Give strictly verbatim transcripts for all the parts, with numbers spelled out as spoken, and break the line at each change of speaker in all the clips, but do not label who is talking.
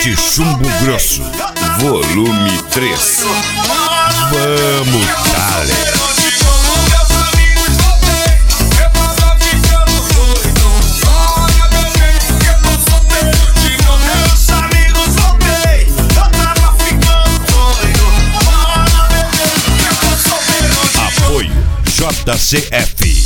de Chumbo Grosso, volume três. Vamos, dale! J C F.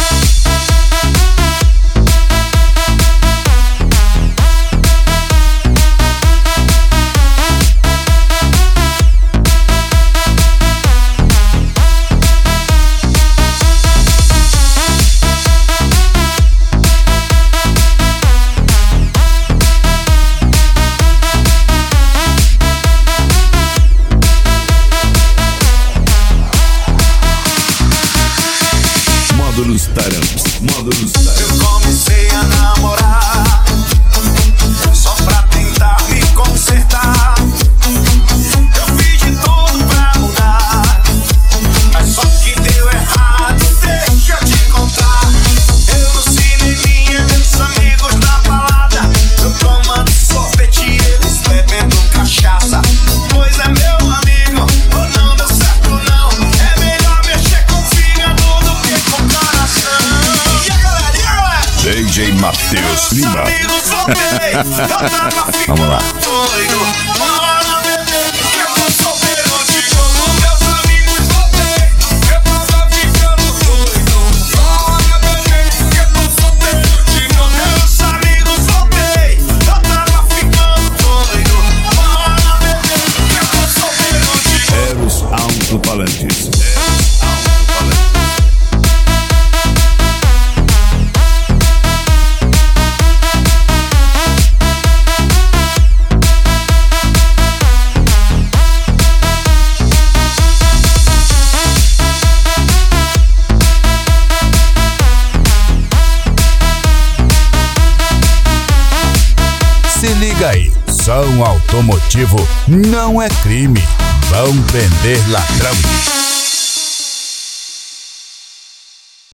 Módulos Taramps, Módulos Taramps.
Eu comecei a namorar só pra tentar me consertar. Eu fiz de tudo pra mudar, mas só que deu errado. Deixa eu te contar. Eu no cineminha, meus amigos na balada, eu tomando sorvete e eles bebendo cachaça. Pois é, meu amigo, ou não deu certo não. É melhor mexer com o fígado do que com
D J Matheus Lima. Vamos lá. Eros Alto-Falantes. Se liga aí, som automotivo não é crime, vão prender ladrão.